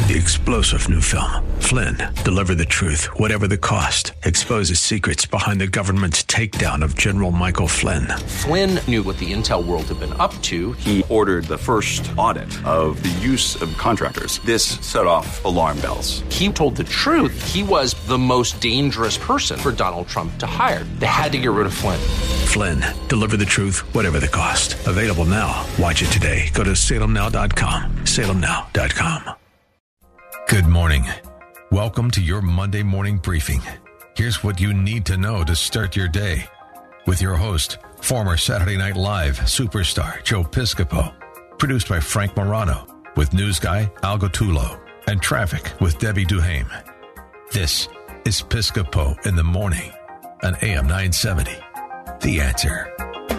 The explosive new film, Flynn, deliver the truth, whatever the cost, exposes secrets behind the government's takedown of General Michael Flynn. Flynn knew what the intel world had been up to. He ordered the first audit of the use of contractors. This set off alarm bells. He told the truth. He was the most dangerous person for Donald Trump to hire. They had to get rid of Flynn. Flynn, deliver the truth, whatever the cost. Available now. Watch it today. Go to salemnow.com. salemnow.com. Good morning. Welcome to your Monday morning briefing. Here's what you need to know to start your day. With your host, former Saturday Night Live superstar Joe Piscopo. Produced by Frank Morano. With news guy Al Gattullo. And traffic with Debbie Duhame. This is Piscopo in the Morning on AM 970. The Answer.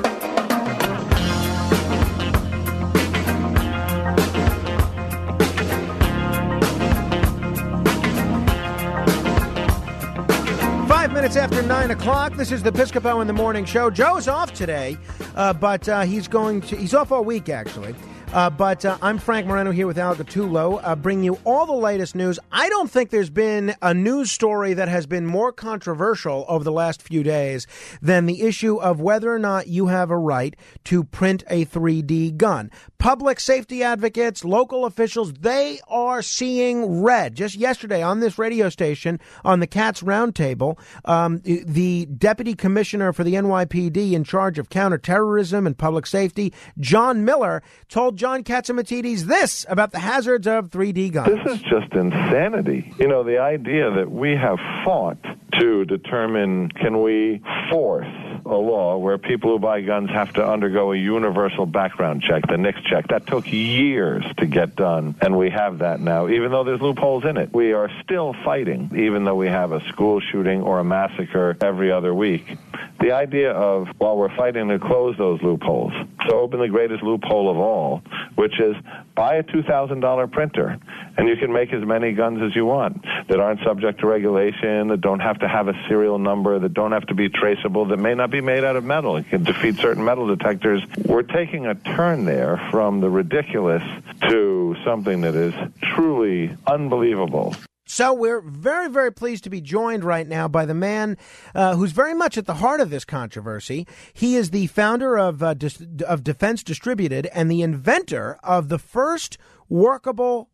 Minutes after 9 o'clock. This is the Piscopo in the Morning Show. Joe's off today, but he's off all week, actually. But I'm Frank Morano here with Al Gattullo, bringing you all the latest news. I don't think there's been a news story that has been more controversial over the last few days than the issue of whether or not you have a right to print a 3D gun. Public safety advocates, local officials, they are seeing red. Just yesterday on this radio station, on the Cats Roundtable, the deputy commissioner for the NYPD in charge of counterterrorism and public safety, John Miller, told John Catsimatidis this about the hazards of 3D guns. This is just insanity. You know, the idea that we have fought to determine, can we force a law where people who buy guns have to undergo a universal background check, the NICS check. That took years to get done, and we have that now, even though there's loopholes in it. We are still fighting, even though we have a school shooting or a massacre every other week. The idea of, while we're fighting to close those loopholes, so open the greatest loophole of all, which is buy a $2,000 printer, and you can make as many guns as you want that aren't subject to regulation, that don't have to have a serial number, that don't have to be traceable, that may not be made out of metal. It can defeat certain metal detectors. We're taking a turn there from the ridiculous to something that is truly unbelievable. So we're very, very pleased to be joined right now by the man who's very much at the heart of this controversy. He is the founder of Defense Distributed and the inventor of the first workable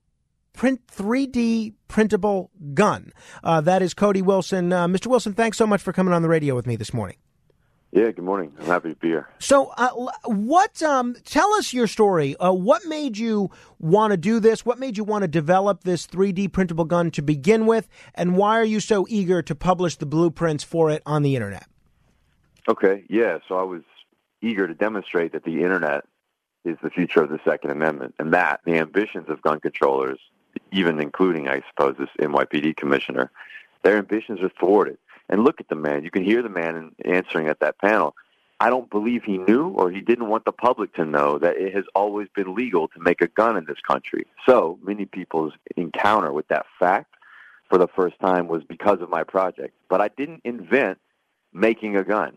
3D printable gun. That is Cody Wilson. Mr. Wilson, thanks so much for coming on the radio with me this morning. Yeah, good morning. I'm happy to be here. So tell us your story. What made you want to do this? What made you want to develop this 3D printable gun to begin with? And why are you so eager to publish the blueprints for it on the Internet? Okay, yeah. So I was eager to demonstrate that the Internet is the future of the Second Amendment and that the ambitions of gun controllers, even including, I suppose, this NYPD commissioner, their ambitions are thwarted. And look at the man. You can hear the man answering at that panel. I don't believe he knew or he didn't want the public to know that it has always been legal to make a gun in this country. So many people's encounter with that fact for the first time was because of my project. But I didn't invent making a gun.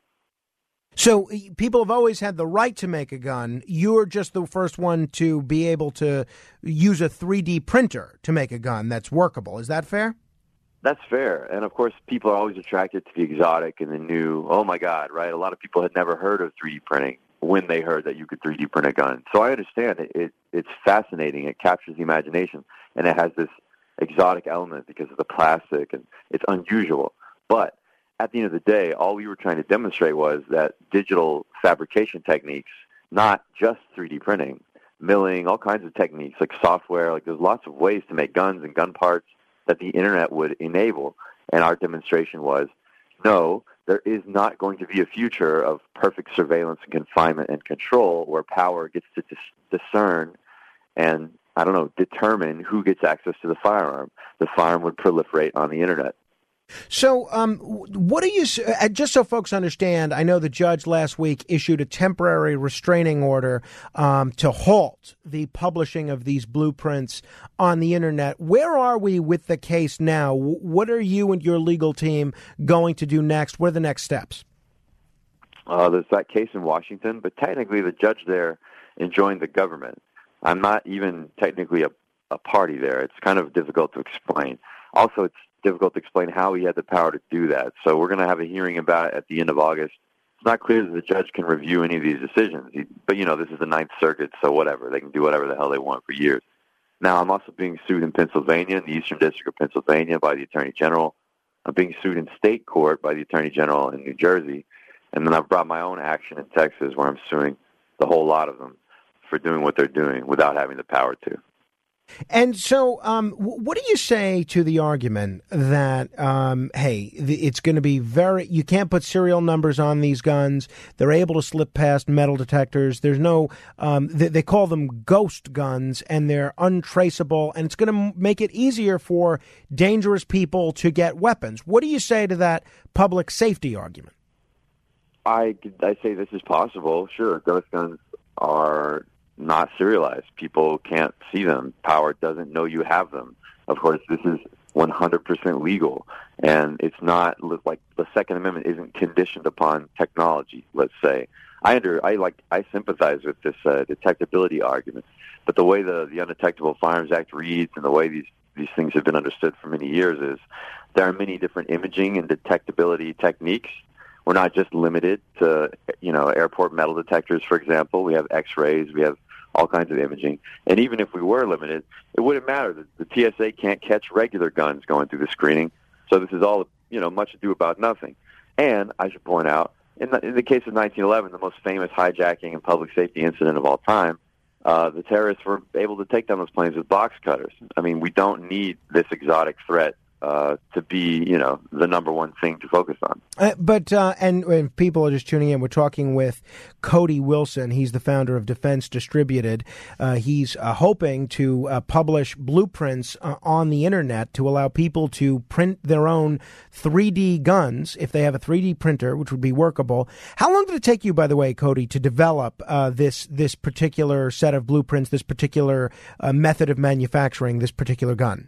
So people have always had the right to make a gun. You're just the first one to be able to use a 3D printer to make a gun that's workable. Is that fair? That's fair. And, of course, people are always attracted to the exotic and the new. Oh, my God, right? A lot of people had never heard of 3D printing when they heard that you could 3D print a gun. So I understand it's fascinating. It captures the imagination, and it has this exotic element because of the plastic, and it's unusual. But at the end of the day, all we were trying to demonstrate was that digital fabrication techniques, not just 3D printing, milling, all kinds of techniques like software, like there's lots of ways to make guns and gun parts that the Internet would enable. And our demonstration was, no, there is not going to be a future of perfect surveillance and confinement and control where power gets to discern and, determine who gets access to the firearm. The firearm would proliferate on the Internet. So what do you, just so folks understand, I know the judge last week issued a temporary restraining order to halt the publishing of these blueprints on the Internet. Where are we with the case now? What are you and your legal team going to do next? What are the next steps? There's that case in Washington, but technically the judge there enjoined the government. I'm not even technically a a party there. It's kind of difficult to explain. Also, it's difficult to explain how he had the power to do that. So we're going to have a hearing about it at the end of August. It's not clear that the judge can review any of these decisions. But, this is the Ninth Circuit, so whatever. They can do whatever the hell they want for years. Now, I'm also being sued in Pennsylvania, in the Eastern District of Pennsylvania, by the Attorney General. I'm being sued in state court by the Attorney General in New Jersey. And then I've brought my own action in Texas where I'm suing the whole lot of them for doing what they're doing without having the power to. And so what do you say to the argument that, it's going to be you can't put serial numbers on these guns. They're able to slip past metal detectors. There's no, they call them ghost guns, and they're untraceable, and it's going to make it easier for dangerous people to get weapons. What do you say to that public safety argument? I say this is possible. Sure, ghost guns are not serialized. People can't see them. Power doesn't know you have them. Of course, this is 100% legal, and it's not like the Second Amendment isn't conditioned upon technology, let's say. I sympathize with this detectability argument, but the way the Undetectable Firearms Act reads and the way these things have been understood for many years is there are many different imaging and detectability techniques. We're not just limited to, airport metal detectors, for example. We have X-rays. We have all kinds of imaging. And even if we were limited, it wouldn't matter. The TSA can't catch regular guns going through the screening. So this is all, much ado about nothing. And I should point out, in the case of 1911, the most famous hijacking and public safety incident of all time, the terrorists were able to take down those planes with box cutters. I mean, we don't need this exotic threat to be, the number one thing to focus on. But when people are just tuning in, we're talking with Cody Wilson. He's the founder of Defense Distributed. He's hoping to publish blueprints on the internet to allow people to print their own 3D guns if they have a 3D printer, which would be workable. How long did it take you, by the way, Cody, to develop this particular set of blueprints, this particular method of manufacturing this particular gun?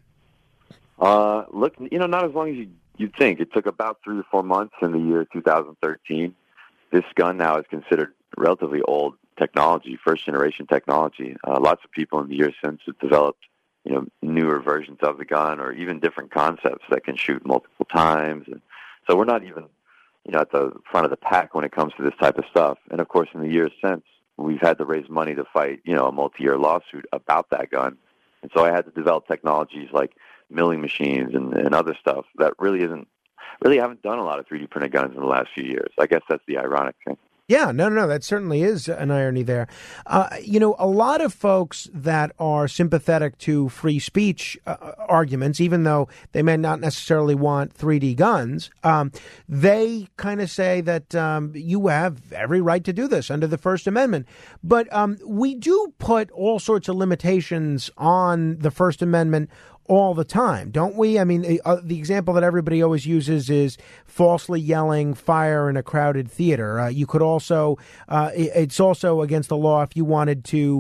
Not as long as you'd think. It took about 3 or 4 months in the year 2013. This gun now is considered relatively old technology, first-generation technology. Lots of people in the years since have developed, newer versions of the gun or even different concepts that can shoot multiple times. And so we're not even, at the front of the pack when it comes to this type of stuff. And, of course, in the years since, we've had to raise money to fight, a multi-year lawsuit about that gun. And so I had to develop technologies like milling machines and other stuff that really haven't done a lot of 3D printed guns in the last few years. I guess that's the ironic thing. Yeah, no, that certainly is an irony there. A lot of folks that are sympathetic to free speech arguments, even though they may not necessarily want 3D guns, they kind of say that you have every right to do this under the First Amendment. But we do put all sorts of limitations on the First Amendment all the time, don't we? I mean, the example that everybody always uses is falsely yelling fire in a crowded theater. You could also, it's also against the law if you wanted to,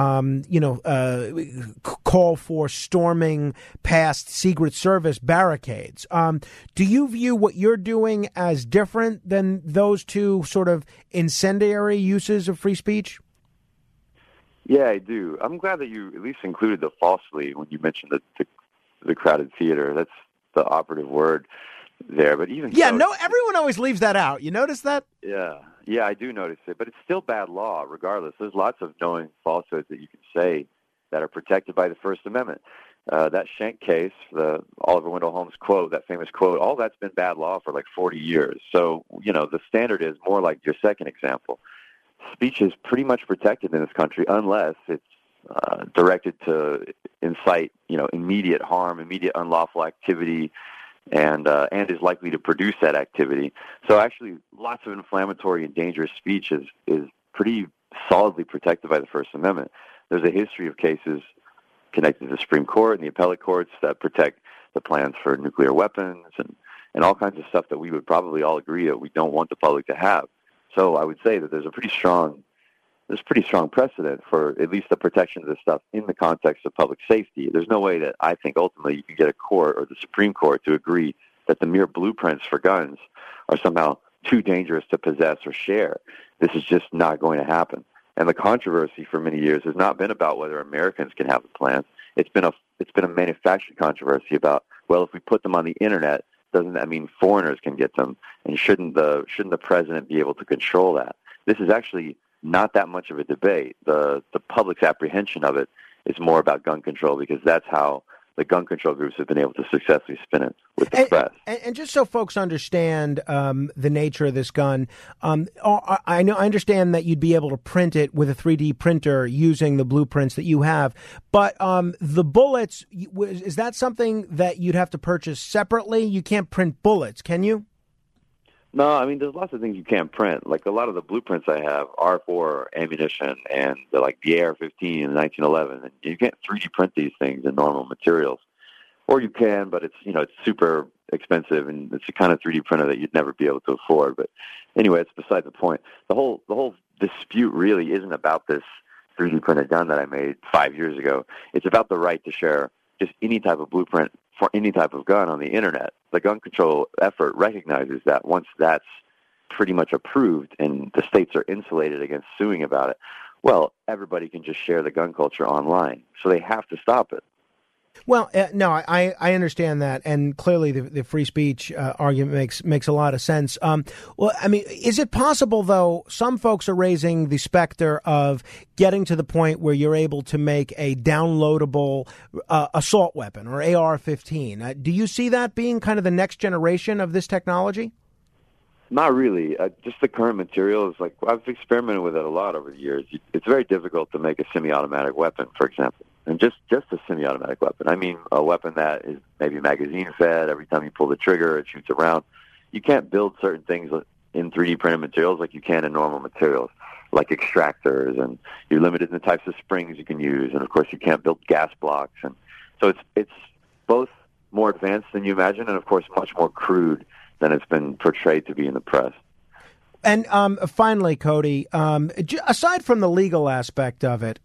call for storming past Secret Service barricades. Do you view what you're doing as different than those two sort of incendiary uses of free speech? Yeah, I do. I'm glad that you at least included the falsely when you mentioned the crowded theater. That's the operative word there. But even everyone always leaves that out. You notice that? Yeah, I do notice it. But it's still bad law, regardless. There's lots of knowing falsehoods that you can say that are protected by the First Amendment. That Schenck case, the Oliver Wendell Holmes quote, that famous quote, all that's been bad law for like 40 years. So, the standard is more like your second example. Speech is pretty much protected in this country unless it's directed to incite, immediate harm, immediate unlawful activity, and is likely to produce that activity. So actually, lots of inflammatory and dangerous speech is pretty solidly protected by the First Amendment. There's a history of cases connected to the Supreme Court and the appellate courts that protect the plans for nuclear weapons and all kinds of stuff that we would probably all agree that we don't want the public to have. So I would say that there's pretty strong precedent for at least the protection of this stuff in the context of public safety. There's no way that I think ultimately you can get a court or the Supreme Court to agree that the mere blueprints for guns are somehow too dangerous to possess or share. This is just not going to happen. And the controversy for many years has not been about whether Americans can have the plans. it's been a manufactured controversy about, well, if we put them on the internet, doesn't that mean foreigners can get them? And shouldn't the president be able to control that? This is actually not that much of a debate. The public's apprehension of it is more about gun control, because that's how the gun control groups have been able to successfully spin it with the press. And just so folks understand the nature of this gun, I understand that you'd be able to print it with a 3D printer using the blueprints that you have. But the bullets, is that something that you'd have to purchase separately? You can't print bullets, can you? No, I mean, there's lots of things you can't print. Like, a lot of the blueprints I have are for ammunition, and they're like the AR-15 in 1911. And you can't 3D print these things in normal materials. Or you can, but it's super expensive, and it's the kind of 3D printer that you'd never be able to afford. But anyway, it's beside the point. The whole dispute really isn't about this 3D printed gun that I made 5 years ago. It's about the right to share just any type of blueprint for any type of gun on the internet. The gun control effort recognizes that once that's pretty much approved and the states are insulated against suing about it, well, everybody can just share the gun culture online. So they have to stop it. Well, no, I understand that, and clearly the free speech argument makes a lot of sense. Well, I mean, is it possible, though, some folks are raising the specter of getting to the point where you're able to make a downloadable assault weapon or AR-15? Do you see that being kind of the next generation of this technology? Not really. Just the current materials, like, I've experimented with it a lot over the years. It's very difficult to make a semi-automatic weapon, for example. And just a semi-automatic weapon. I mean, a weapon that is maybe magazine-fed. Every time you pull the trigger, it shoots around. You can't build certain things in 3D printed materials like you can in normal materials, like extractors, and you're limited in the types of springs you can use. And, of course, you can't build gas blocks. And so it's both more advanced than you imagine and, of course, much more crude than it's been portrayed to be in the press. And finally, Cody, aside from the legal aspect of it,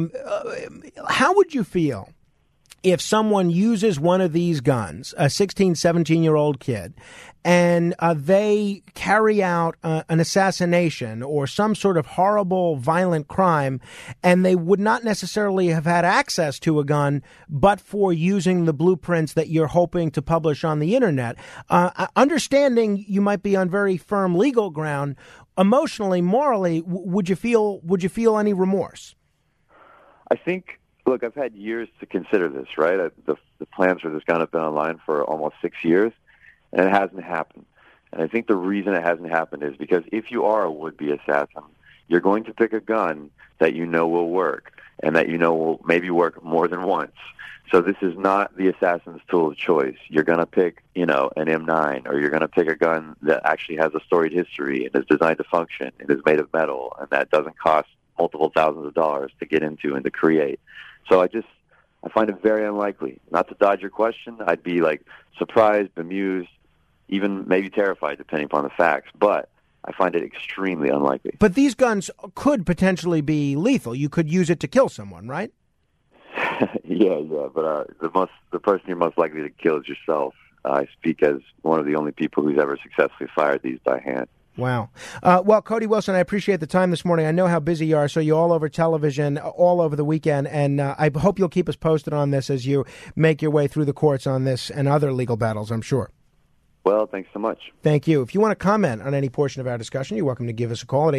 how would you feel if someone uses one of these guns, a 16, 17-year-old kid, and they carry out an assassination or some sort of horrible, violent crime, and they would not necessarily have had access to a gun but for using the blueprints that you're hoping to publish on the internet? Understanding you might be on very firm legal ground, emotionally, morally, would you feel any remorse? I think, look, I've had years to consider this, right? The plans for this gun have been online for almost 6 years, and it hasn't happened. And I think the reason it hasn't happened is because if you are a would-be assassin, you're going to pick a gun that you know will work and that you know will maybe work more than once. So this is not the assassin's tool of choice. You're going to pick, an M9, or you're going to pick a gun that actually has a storied history and is designed to function and is made of metal and that doesn't cost multiple thousands of dollars to get into and to create. So I find it very unlikely. Not to dodge your question, I'd be surprised, bemused, even maybe terrified, depending upon the facts. But I find it extremely unlikely. But these guns could potentially be lethal. You could use it to kill someone, right? Yeah. But the person you're most likely to kill is yourself. I speak as one of the only people who's ever successfully fired these by hand. Wow. Well, Cody Wilson, I appreciate the time this morning. I know how busy you are, so you're all over television all over the weekend, and I hope you'll keep us posted on this as you make your way through the courts on this and other legal battles, I'm sure. Well, thanks so much. Thank you. If you want to comment on any portion of our discussion, you're welcome to give us a call at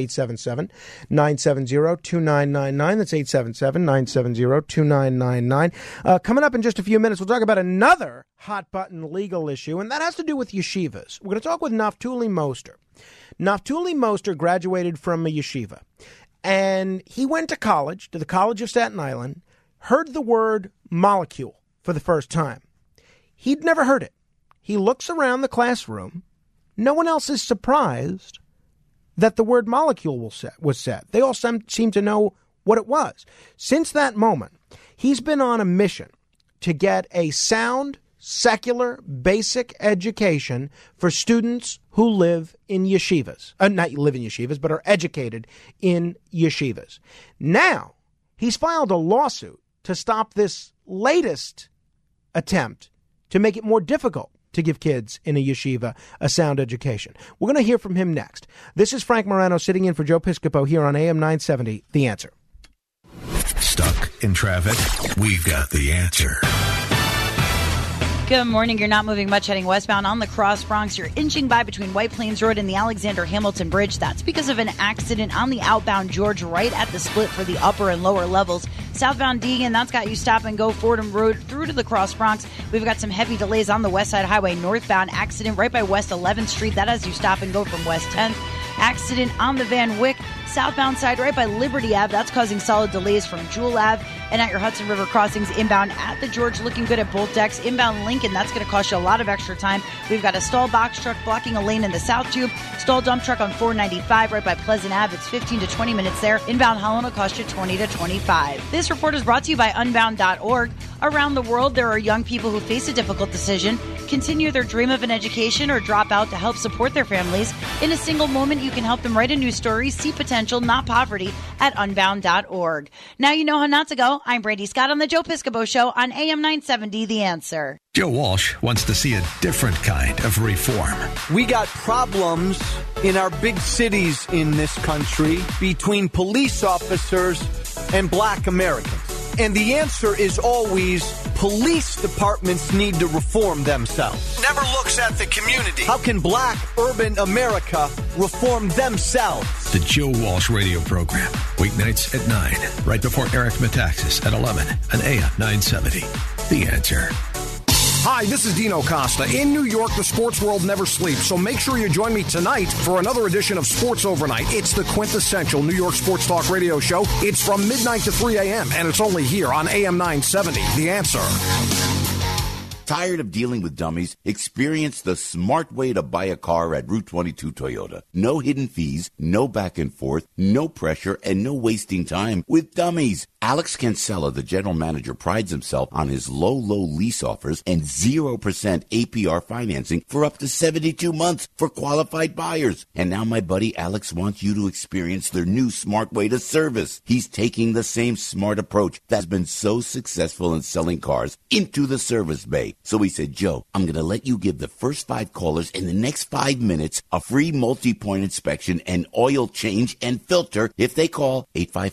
877-970-2999. That's 877-970-2999. Coming up in just a few minutes, we'll talk about another hot-button legal issue, and that has to do with yeshivas. We're going to talk with Naftuli Moster. Naftuli Moster graduated from a yeshiva, and he went to college, to the College of Staten Island, heard the word molecule for the first time. He'd never heard it. He looks around the classroom. No one else is surprised that the word molecule was said. They all seem to know what it was. Since that moment, he's been on a mission to get a sound, secular, basic education for students who live in yeshivas. Not live in yeshivas, but are educated in yeshivas. Now, he's filed a lawsuit to stop this latest attempt to make it more difficult to give kids in a yeshiva a sound education. We're going to hear from him next. This is Frank Morano sitting in for Joe Piscopo here on AM 970, The Answer. Stuck in traffic? We've got the answer. Good morning. You're not moving much heading westbound on the Cross Bronx. You're inching by between White Plains Road and the Alexander Hamilton Bridge. That's because of an accident on the outbound George right at the split for the upper and lower levels. Southbound Deegan, that's got you stop and go Fordham Road through to the Cross Bronx. We've got some heavy delays on the West Side Highway northbound. Accident right by West 11th Street. That has you stop and go from West 10th. Accident on the Van Wyck southbound side right by Liberty Ave. That's causing solid delays from Jewel Ave and at your Hudson River crossings inbound at the George. Looking good at both decks. Inbound Lincoln, that's going to cost you a lot of extra time. We've got a stalled box truck blocking a lane in the South Tube. Stalled dump truck on 495 right by Pleasant Ave. It's 15 to 20 minutes there. Inbound Holland will cost you 20 to 25. This report is brought to you by Unbound.org. Around the world, there are young people who face a difficult decision, continue their dream of an education, or drop out to help support their families. In a single moment, you can help them write a new story, see potential, not poverty, at Unbound.org. Now you know how not to go. I'm Brady Scott on the Joe Piscopo Show on AM 970, The Answer. Joe Walsh wants to see a different kind of reform. We got problems in our big cities in this country between police officers and black Americans. And the answer is always police departments need to reform themselves. Never looks at the community. How can black urban America reform themselves? The Joe Walsh radio program. Weeknights at 9, right before Eric Metaxas at 11 on AM 970. The Answer. Hi, this is Dino Costa. In New York, the sports world never sleeps, so make sure you join me tonight for another edition of Sports Overnight. It's the quintessential New York sports talk radio show. It's from midnight to 3 a.m., and it's only here on AM 970. The Answer. Tired of dealing with dummies? Experience the smart way to buy a car at Route 22 Toyota. No hidden fees, no back and forth, no pressure, and no wasting time with dummies. Alex Cancella, the general manager, prides himself on his low lease offers and 0% APR financing for up to 72 months for qualified buyers. And now my buddy Alex wants you to experience their new smart way to service. He's taking the same smart approach that's been so successful in selling cars into the service bay. So he said, Joe, I'm going to let you give the first 5 callers in the next 5 minutes a free multi-point inspection and oil change and filter if they call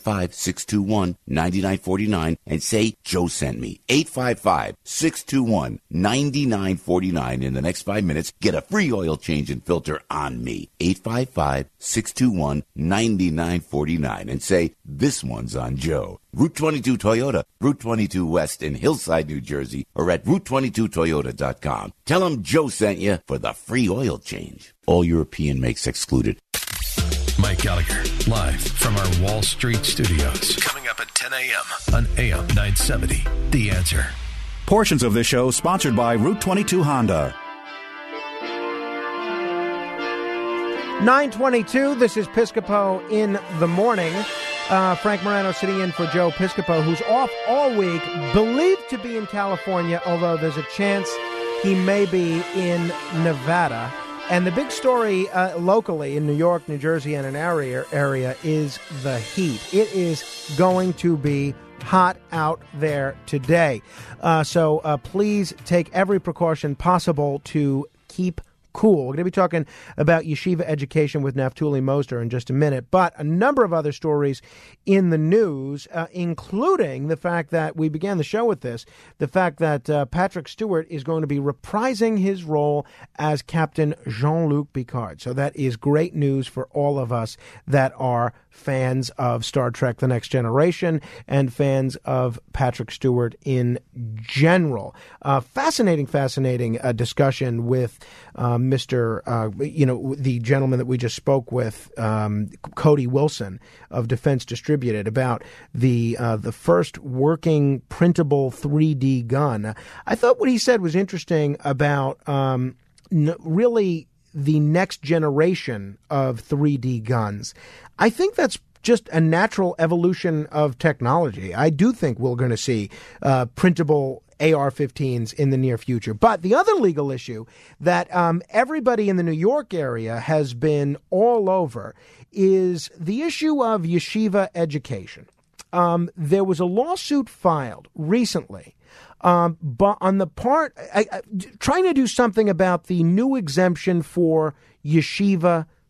855-621-9949 and say Joe sent me. 855-621-9949 in the next 5 minutes. Get a free oil change and filter on me. 855-621-9949 and say this one's on Joe. Route 22 Toyota, Route 22 West in Hillside, New Jersey, or at Route22Toyota.com. Tell them Joe sent you for the free oil change. All European makes excluded. Mike Gallagher, live from our Wall Street studios. Coming up at 10 a.m. on AM 970. The Answer. Portions of this show sponsored by Route 22 Honda. 9:22. This is Piscopo in the morning. Frank Morano sitting in for Joe Piscopo, who's off all week, believed to be in California, although there's a chance he may be in Nevada. And the big story locally in New York, New Jersey, and an area is the heat. It is going to be hot out there today. So please take every precaution possible to keep cool. We're going to be talking about yeshiva education with Naftuli Moser in just a minute, but a number of other stories in the news, including the fact that we began the show with this, the fact that Patrick Stewart is going to be reprising his role as Captain Jean-Luc Picard. So that is great news for all of us that are fans of Star Trek The Next Generation and fans of Patrick Stewart in general. Fascinating discussion with the gentleman that we just spoke with, Cody Wilson of Defense Distributed, about the first working printable 3D gun. I thought what he said was interesting about really the next generation of 3D guns. I think that's just a natural evolution of technology. I do think we're going to see printable AR-15s in the near future. But the other legal issue that everybody in the New York area has been all over is the issue of yeshiva education. There was a lawsuit filed recently but on the part, trying to do something about the new exemption for yeshiva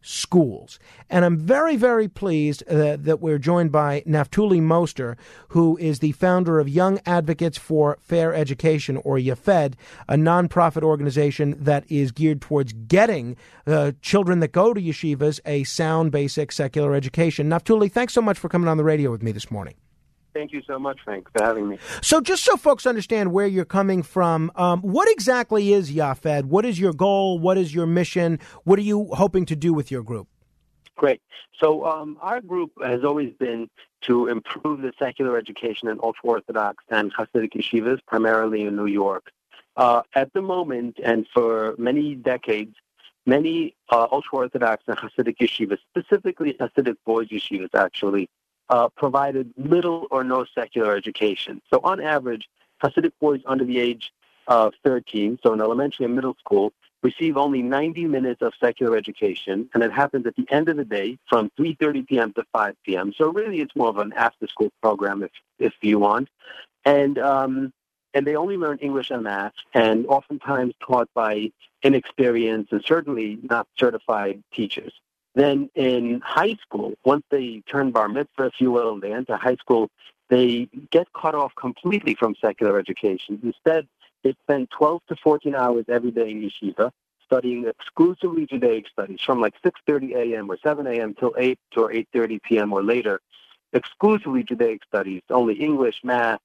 schools. And I'm very, very pleased that we're joined by Naftuli Moster, who is the founder of Young Advocates for Fair Education, or YAFED, a nonprofit organization that is geared towards getting children that go to yeshivas a sound, basic, secular education. Naftuli, thanks so much for coming on the radio with me this morning. Thank you so much, Frank, for having me. So just so folks understand where you're coming from, what exactly is YAFED? What is your goal? What is your mission? What are you hoping to do with your group? Great. So our group has always been to improve the secular education in ultra-Orthodox and Hasidic yeshivas, primarily in New York. At the moment, and for many decades, many ultra-Orthodox and Hasidic yeshivas, specifically Hasidic boys yeshivas, actually, provided little or no secular education. So on average, Hasidic boys under the age of 13, so in elementary and middle school, receive only 90 minutes of secular education, and it happens at the end of the day from 3:30 p.m. to 5 p.m. So really it's more of an after-school program, if you want. And they only learn English and math, and oftentimes taught by inexperienced and certainly not certified teachers. Then in high school, once they turn bar mitzvah, if you will, and they enter high school, they get cut off completely from secular education. Instead, they spend 12 to 14 hours every day in yeshiva, studying exclusively Judaic studies from like 6:30 a.m. or 7 a.m. till 8 or 8:30 p.m. or later. Exclusively Judaic studies, only English, math,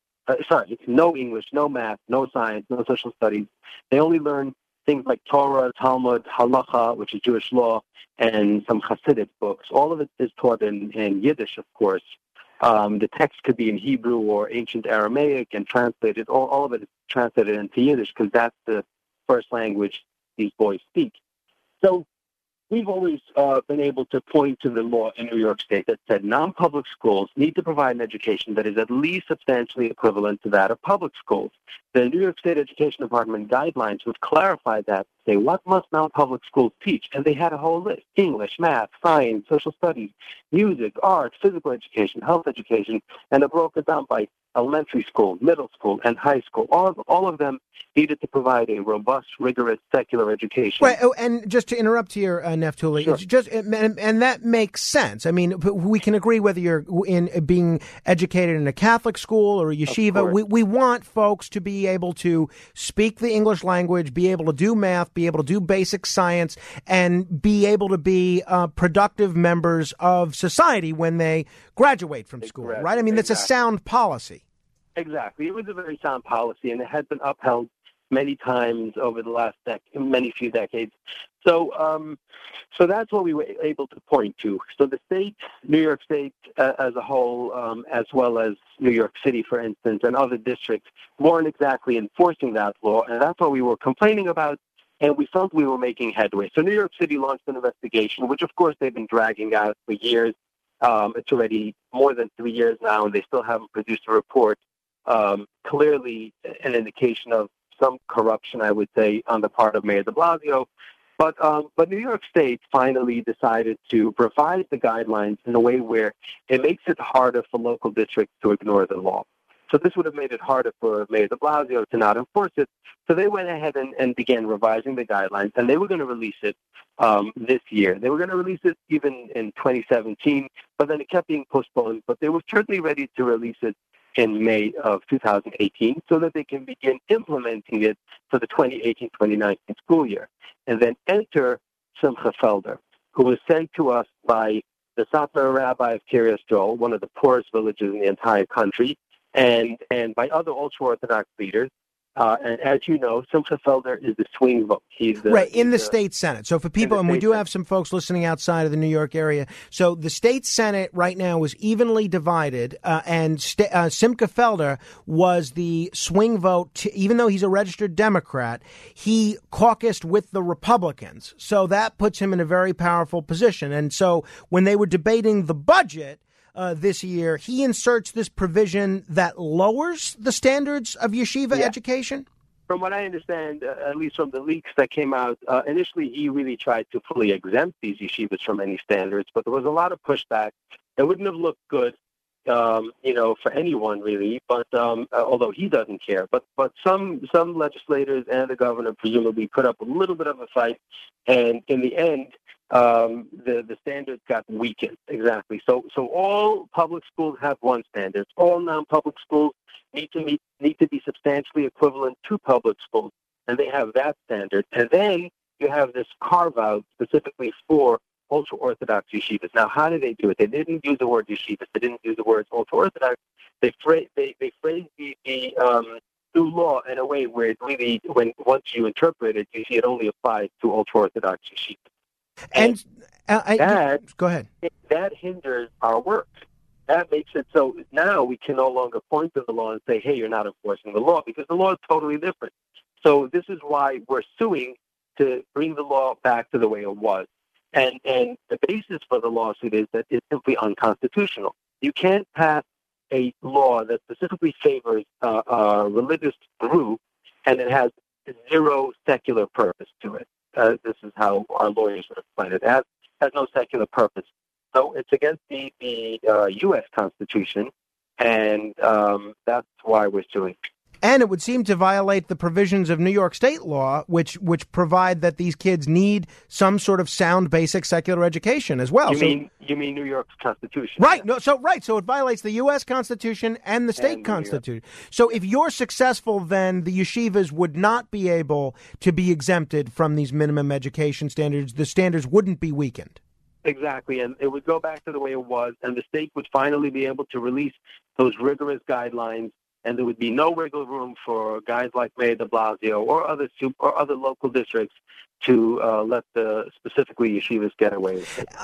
no English, no math, no science, no social studies. They only learn things like Torah, Talmud, Halacha, which is Jewish law, and some Hasidic books. All of it is taught in Yiddish, of course. The text could be in Hebrew or ancient Aramaic and translated. All of it is translated into Yiddish because that's the first language these boys speak. So we've always been able to point to the law in New York State that said non-public schools need to provide an education that is at least substantially equivalent to that of public schools. The New York State Education Department guidelines would clarify that, say, what must non-public schools teach? And they had a whole list: English, math, science, social studies, music, art, physical education, health education, and it broke it down by elementary school, middle school, and high school. All of them needed to provide a robust, rigorous, secular education. Right, and just to interrupt here, Naftuli, Sure. it's just, and that makes sense. I mean, we can agree whether you're in being educated in a Catholic school or a yeshiva. We want folks to be able to speak the English language, be able to do math, be able to do basic science, and be able to be productive members of society when they graduate from school, right? I mean, that's a sound policy. Exactly. It was a very sound policy, and it had been upheld many times over the last few decades. So that's what we were able to point to. So the state, New York State as a whole, as well as New York City, for instance, and other districts, weren't exactly enforcing that law, and that's what we were complaining about, and we felt we were making headway. So New York City launched an investigation, which, of course, they've been dragging out for years. It's already more than 3 years now, and they still haven't produced a report. Clearly an indication of some corruption, I would say, on the part of Mayor de Blasio. But New York State finally decided to revise the guidelines in a way where it makes it harder for local districts to ignore the law. So this would have made it harder for Mayor de Blasio to not enforce it. So they went ahead and began revising the guidelines, and they were going to release it this year. They were going to release it even in 2017, but then it kept being postponed. But they were certainly ready to release it in May of 2018 so that they can begin implementing it for the 2018-2019 school year. And then enter Simcha Felder, who was sent to us by the Satmar rabbi of Kiryas Joel, one of the poorest villages in the entire country, and by other ultra-Orthodox leaders. And as you know, Simcha Felder is the swing vote. He's in the state Senate. So for people, and we do have some folks listening outside of the New York area. So the state Senate right now is evenly divided, and Simcha Felder was the swing vote. Even though he's a registered Democrat, he caucused with the Republicans. So that puts him in a very powerful position. And so when they were debating the budget this year, he inserts this provision that lowers the standards of yeshiva education? From what I understand, at least from the leaks that came out, initially he really tried to fully exempt these yeshivas from any standards, but there was a lot of pushback. It wouldn't have looked good, for anyone really, but although he doesn't care. But some legislators and the governor presumably put up a little bit of a fight, and in the end, the standards got weakened. Exactly. So all public schools have one standard. All non-public schools need to be substantially equivalent to public schools, and they have that standard. And then you have this carve-out specifically for ultra-Orthodox yeshivas. Now, how did they do it? They didn't use the word yeshivas. They didn't use the word ultra-Orthodox. They phrased the new law in a way where it really, once you interpret it, you see it only applies to ultra-Orthodox yeshivas. And go ahead. That hinders our work. That makes it so now we can no longer point to the law and say, hey, you're not enforcing the law, because the law is totally different. So this is why we're suing to bring the law back to the way it was. And the basis for the lawsuit is that it's simply unconstitutional. You can't pass a law that specifically favors a religious group and it has zero secular purpose to it. This is how our lawyers would explain it. It has no secular purpose. So it's against the U.S. Constitution, and that's why we're suing. And it would seem to violate the provisions of New York state law, which provide that these kids need some sort of sound, basic secular education as well. You mean New York's Constitution? Right. No. So it violates the U.S. Constitution and the state Constitution. So if you're successful, then the yeshivas would not be able to be exempted from these minimum education standards. The standards wouldn't be weakened. Exactly, and it would go back to the way it was, and the state would finally be able to release those rigorous guidelines, and there would be no wiggle room for guys like Mayor de Blasio or other local districts to let the specifically yeshivas get away with it.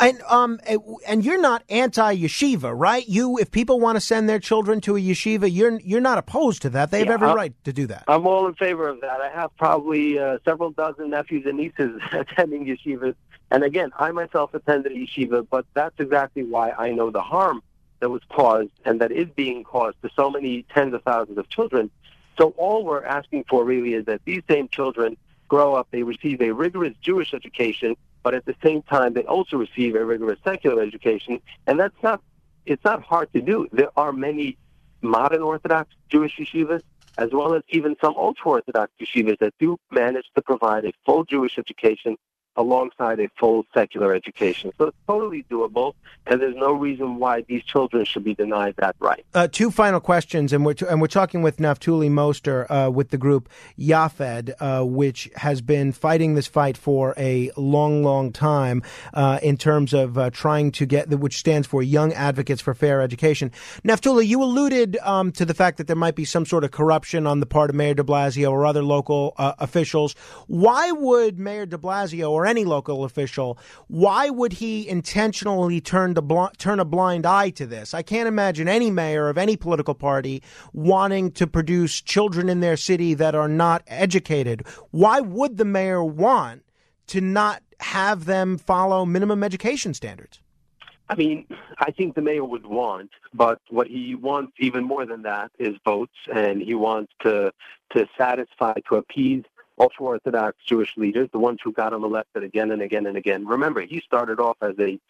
And you're not anti-yeshiva, right? If people want to send their children to a yeshiva, you're not opposed to that. They have every right to do that. I'm all in favor of that. I have probably several dozen nephews and nieces attending yeshivas. And again, I myself attended a yeshiva, but that's exactly why I know the harm that was caused and that is being caused to so many tens of thousands of children. So all we're asking for really is that these same children grow up, they receive a rigorous Jewish education, but at the same time they also receive a rigorous secular education. And it's not hard to do. There are many modern Orthodox Jewish yeshivas, as well as even some ultra-Orthodox yeshivas that do manage to provide a full Jewish education alongside a full secular education. So it's totally doable, and there's no reason why these children should be denied that right. Two final questions, and we're talking with Naftuli Moster with the group Yafed, which has been fighting this fight for a long, long time in terms of trying to get, which stands for Young Advocates for Fair Education. Naftuli, you alluded to the fact that there might be some sort of corruption on the part of Mayor de Blasio or other local officials. Why would Mayor de Blasio or any local official, why would he intentionally turn a blind eye to this? I can't imagine any mayor of any political party wanting to produce children in their city that are not educated. Why would the mayor want to not have them follow minimum education standards? I mean, I think the mayor would want, but what he wants even more than that is votes, and he wants to satisfy, to appease ultra-Orthodox Jewish leaders, the ones who got him elected again and again and again. Remember, he started off as a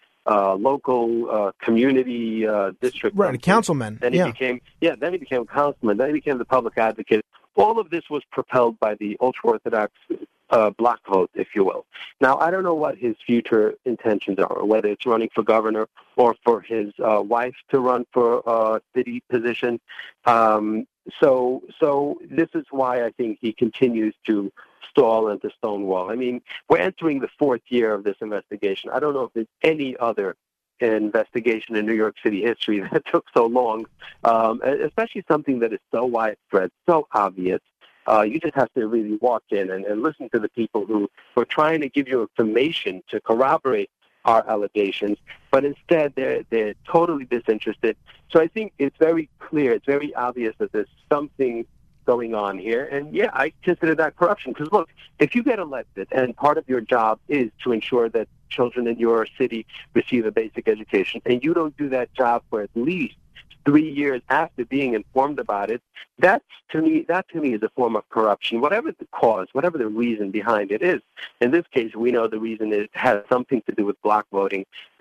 local community district. Right, a councilman. Then he became a councilman. Then he became the public advocate. All of this was propelled by the ultra-Orthodox block vote, if you will. Now, I don't know what his future intentions are, whether it's running for governor or for his wife to run for a city position. So this is why I think he continues to stall and to stonewall. I mean, we're entering the fourth year of this investigation. I don't know if there's any other investigation in New York City history that took so long, especially something that is so widespread, so obvious. You just have to really walk in and listen to the people who are trying to give you information to corroborate our allegations, but instead they're totally disinterested. So I think it's very clear, it's very obvious that there's something going on here. And yeah, I consider that corruption. Because look, if you get elected and part of your job is to ensure that children in your city receive a basic education, and you don't do that job for at least 3 years after being informed about it, that to me is a form of corruption, whatever the cause, whatever the reason behind it is. In this case, we know the reason has something to do with block voting, and that's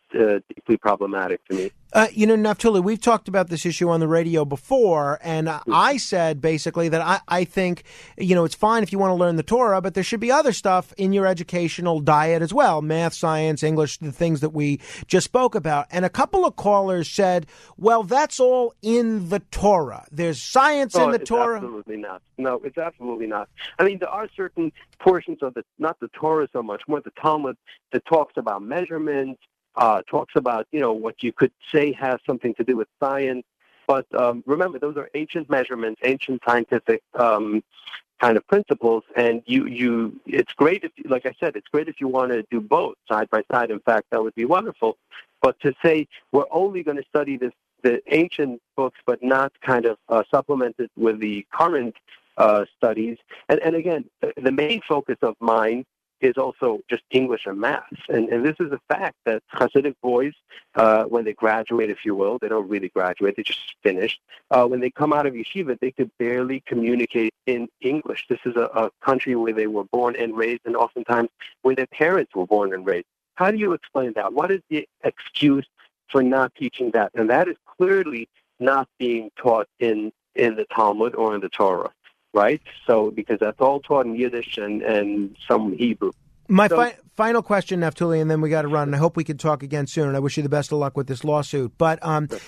deeply problematic to me. Naftuli, we've talked about this issue on the radio before, and I said basically that I think, it's fine if you want to learn the Torah, but there should be other stuff in your educational diet as well, math, science, English, the things that we just spoke about. And a couple of callers said, well, that's all in the Torah. There's science in the Torah. Absolutely not. No, it's absolutely not. I mean, there are certain portions of not the Torah so much, more the Talmud, that talks about measurements, talks about, what you could say has something to do with science. But remember, those are ancient measurements, ancient scientific kind of principles. And it's great if, like I said, it's great if you want to do both side by side. In fact, that would be wonderful. But to say we're only going to study the ancient books, but not kind of supplemented with the current studies. And again, the main focus of mine is also just English and math. And this is a fact that Hasidic boys, when they graduate, if you will, they don't really graduate, they just finish. When they come out of yeshiva, they could barely communicate in English. This is a country where they were born and raised, and oftentimes where their parents were born and raised. How do you explain that? What is the excuse for not teaching that? And that is clearly not being taught in the Talmud or in the Torah. Right? So, because that's all taught in Yiddish and some Hebrew. My final question, Naftuli, and then we got to run. And I hope we can talk again soon. And I wish you the best of luck with this lawsuit. But,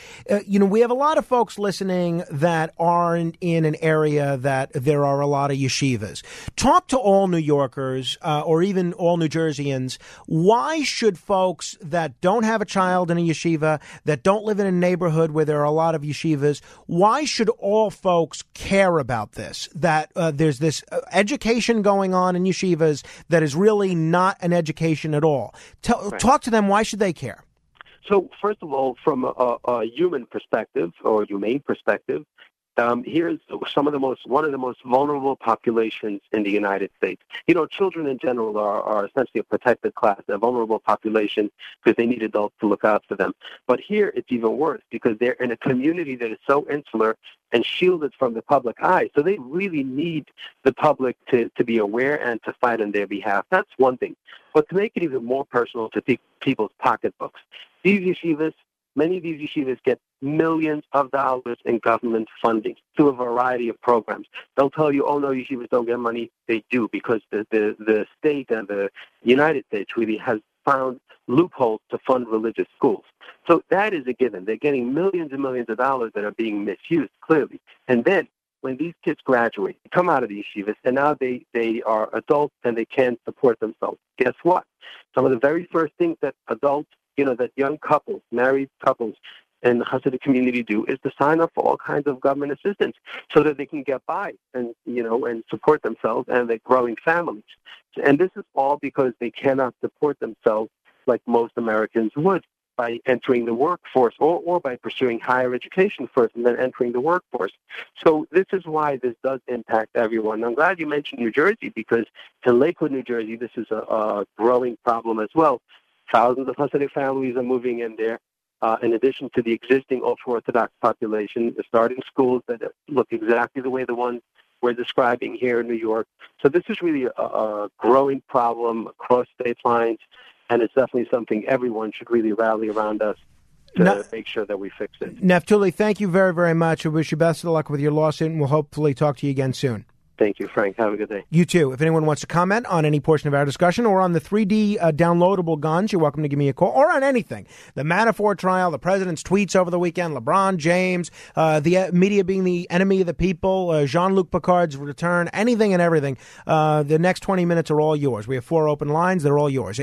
we have a lot of folks listening that aren't in an area that there are a lot of yeshivas. Talk to all New Yorkers or even all New Jerseyans. Why should folks that don't have a child in a yeshiva, that don't live in a neighborhood where there are a lot of yeshivas, why should all folks care about this? That there's this education going on in yeshivas that is really not an education at all. Talk to them. Why should they care? So, first of all, from a human perspective or humane perspective, here's one of the most vulnerable populations in the United States. Children in general are essentially a protected class, a vulnerable population, because they need adults to look out for them. But here it's even worse because they're in a community that is so insular and shielded from the public eye. So they really need the public to be aware and to fight on their behalf. That's one thing. But to make it even more personal to people's pocketbooks, many of these yeshivas get millions of dollars in government funding through a variety of programs. They'll tell you, oh, no, yeshivas don't get money. They do, because the state and the United States really has found loopholes to fund religious schools. So that is a given. They're getting millions and millions of dollars that are being misused, clearly. And then when these kids graduate, come out of the yeshivas, and now they are adults and they can support themselves. Guess what? Some of the very first things that adults, that young couples, married couples in the Hasidic community do is to sign up for all kinds of government assistance so that they can get by and support themselves and their growing families. And this is all because they cannot support themselves like most Americans would by entering the workforce or by pursuing higher education first and then entering the workforce. So this is why this does impact everyone. I'm glad you mentioned New Jersey, because in Lakewood, New Jersey, this is a growing problem as well. Thousands of Hasidic families are moving in there. In addition to the existing ultra-Orthodox population, they're starting schools that look exactly the way the ones we're describing here in New York. So this is really a growing problem across state lines, and it's definitely something everyone should really rally around us to make sure that we fix it. Naftuli, thank you very, very much. I wish you best of luck with your lawsuit, and we'll hopefully talk to you again soon. Thank you, Frank. Have a good day. You too. If anyone wants to comment on any portion of our discussion or on the 3D downloadable guns, you're welcome to give me a call, or on anything. The Manafort trial, the president's tweets over the weekend, LeBron James, the media being the enemy of the people, Jean-Luc Picard's return, anything and everything. The next 20 minutes are all yours. We have 4 open lines. They're all yours.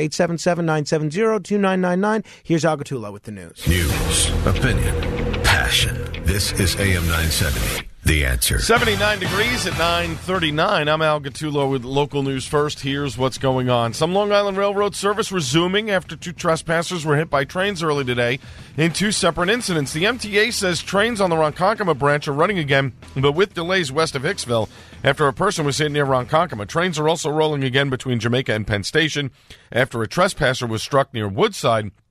877-970-2999. Here's Al Gattullo with the news. News, opinion, passion. This is AM 970. The Answer. 79 degrees at 9:39. I'm Al Gattullo with local news first. Here's what's going on. Some Long Island Railroad service resuming after 2 trespassers were hit by trains early today in 2 separate incidents. The MTA says trains on the Ronkonkoma branch are running again, but with delays west of Hicksville after a person was hit near Ronkonkoma. Trains are also rolling again between Jamaica and Penn Station after a trespasser was struck near Woodside.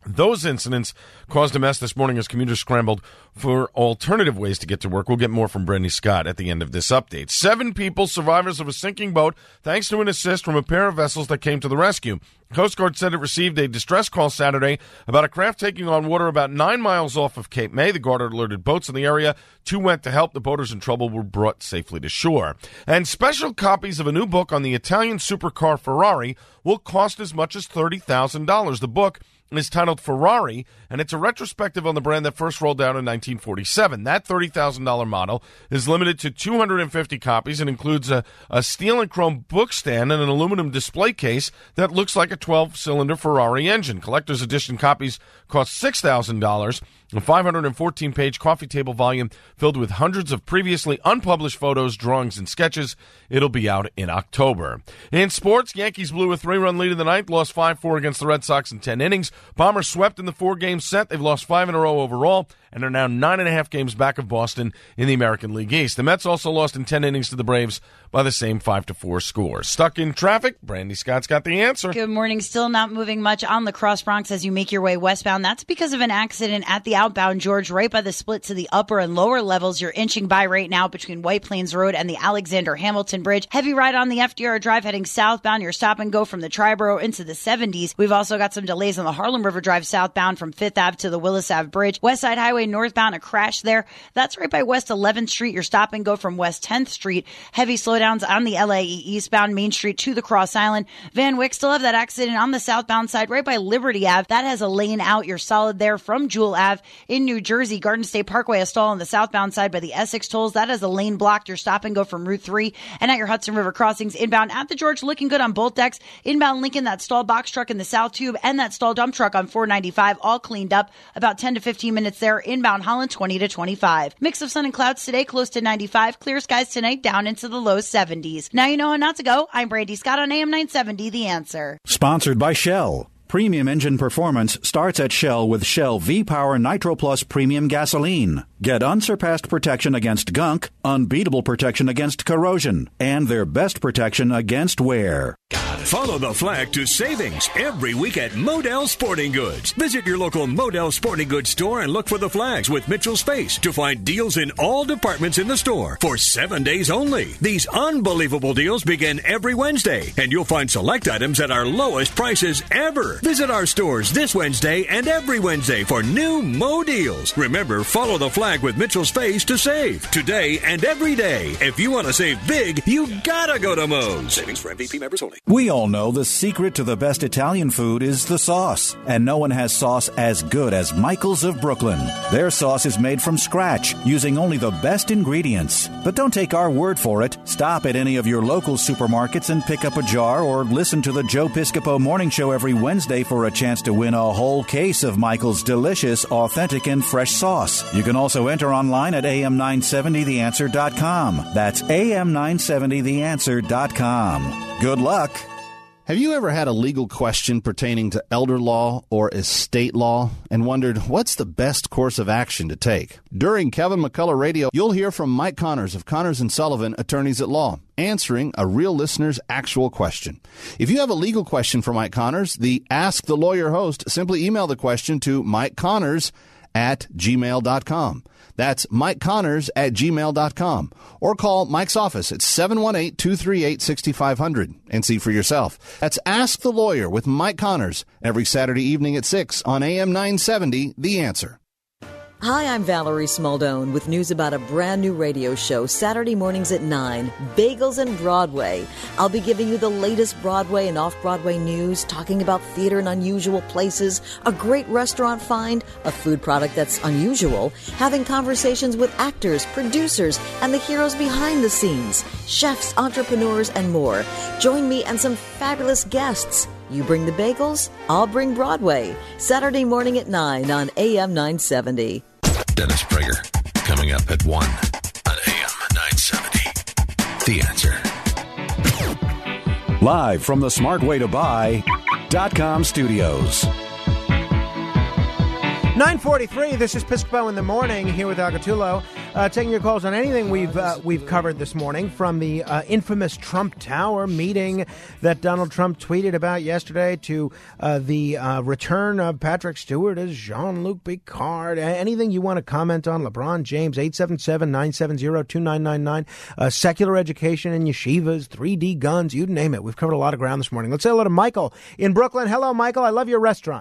Those incidents caused a mess this morning as commuters scrambled for alternative ways to get to work. We'll get more from Brandy Scott at the end of this update. 7 people, survivors of a sinking boat, thanks to an assist from a pair of vessels that came to the rescue. Coast Guard said it received a distress call Saturday about a craft taking on water about 9 miles off of Cape May. The Guard alerted boats in the area. 2 went to help. The boaters in trouble were brought safely to shore. And special copies of a new book on the Italian supercar Ferrari will cost as much as $30,000. The book is titled Ferrari, and it's a retrospective on the brand that first rolled out in 1947. That $30,000 model is limited to 250 copies and includes a steel and chrome book stand and an aluminum display case that looks like a 12-cylinder Ferrari engine. Collector's edition copies cost $6,000. A 514-page coffee table volume filled with hundreds of previously unpublished photos, drawings, and sketches. It'll be out in October. In sports, Yankees blew a 3-run lead in the ninth, lost 5-4 against the Red Sox in 10 innings. Bombers swept in the 4-game set. They've lost 5 in a row overall and are now 9.5 games back of Boston in the American League East. The Mets also lost in 10 innings to the Braves by the same 5-4 score. Stuck in traffic? Brandy Scott's got the answer. Good morning. Still not moving much on the Cross Bronx as you make your way westbound. That's because of an accident at the outbound George, right by the split to the upper and lower levels. You're inching by right now between White Plains Road and the Alexander Hamilton Bridge. Heavy ride on the FDR Drive heading southbound. Your stop and go from the Triborough into the 70s. We've also got some delays on the Harlem River Drive southbound from 5th Ave to the Willis Ave Bridge. West Side Highway northbound, a crash there. That's right by West 11th Street. Your stop and go from West 10th Street. Heavy slowdowns on the LAE eastbound Main Street to the Cross Island. Van Wyck still have that accident on the southbound side right by Liberty Ave. That has a lane out. You're solid there from Jewel Ave. In New Jersey, Garden State Parkway, a stall on the southbound side by the Essex tolls. That has a lane blocked. Your stop and go from Route 3 and at your Hudson River crossings inbound at the George, looking good on both decks. Inbound Lincoln, that stalled box truck in the South Tube and that stalled dump truck on 495, all cleaned up. About 10 to 15 minutes there. Inbound Holland, 20 to 25. Mix of sun and clouds today, close to 95. Clear skies tonight, down into the low 70s. Now you know how not to go. I'm Brandy Scott on AM 970, The Answer. Sponsored by Shell. Premium engine performance starts at Shell with Shell V-Power Nitro Plus Premium Gasoline. Get unsurpassed protection against gunk, unbeatable protection against corrosion, and their best protection against wear. Follow the flag to savings every week at Modell Sporting Goods. Visit your local Modell Sporting Goods store and look for the flags with Mitchell's face to find deals in all departments in the store for 7 days only. These unbelievable deals begin every Wednesday, and you'll find select items at our lowest prices ever. Visit our stores this Wednesday and every Wednesday for new Mo deals. Remember, follow the flag with Mitchell's face to save today and every day. If you want to save big, you gotta go to Mo's. Savings for MVP members only. We all know the secret to the best Italian food is the sauce, and no one has sauce as good as Michael's of Brooklyn. Their sauce is made from scratch, using only the best ingredients. But don't take our word for it. Stop at any of your local supermarkets and pick up a jar, or listen to the Joe Piscopo Morning Show every Wednesday for a chance to win a whole case of Michael's delicious, authentic, and fresh sauce. You can also enter online at am970theanswer.com. That's am970theanswer.com. Good luck. Have you ever had a legal question pertaining to elder law or estate law and wondered what's the best course of action to take? During Kevin McCullough Radio, you'll hear from Mike Connors of Connors & Sullivan, Attorneys at Law, answering a real listener's actual question. If you have a legal question for Mike Connors, the Ask the Lawyer host, simply email the question to mikeconnors@gmail.com. That's mikeconnors@gmail.com. Or call Mike's office at 718-238-6500 and see for yourself. That's Ask the Lawyer with Mike Connors every Saturday evening at 6 on AM 970, The Answer. Hi, I'm Valerie Smaldone with news about a brand new radio show Saturday mornings at 9, Bagels and Broadway. I'll be giving you the latest Broadway and off-Broadway news, talking about theater in unusual places, a great restaurant find, a food product that's unusual, having conversations with actors, producers, and the heroes behind the scenes, chefs, entrepreneurs, and more. Join me and some fabulous guests. You bring the bagels, I'll bring Broadway. Saturday morning at 9 on AM 970. Dennis Prager, coming up at 1 on AM 970. The Answer. Live from the smartwaytobuy.com studios. 9:43, this is Piscopo in the Morning, here with Al Gattullo. Taking your calls on anything we've covered this morning, from the infamous Trump Tower meeting that Donald Trump tweeted about yesterday to the return of Patrick Stewart as Jean-Luc Picard. Anything you want to comment on? LeBron James, 877-970-2999. Secular education in yeshivas, 3D guns, you name it. We've covered a lot of ground this morning. Let's say hello to Michael in Brooklyn. Hello, Michael. I love your restaurant.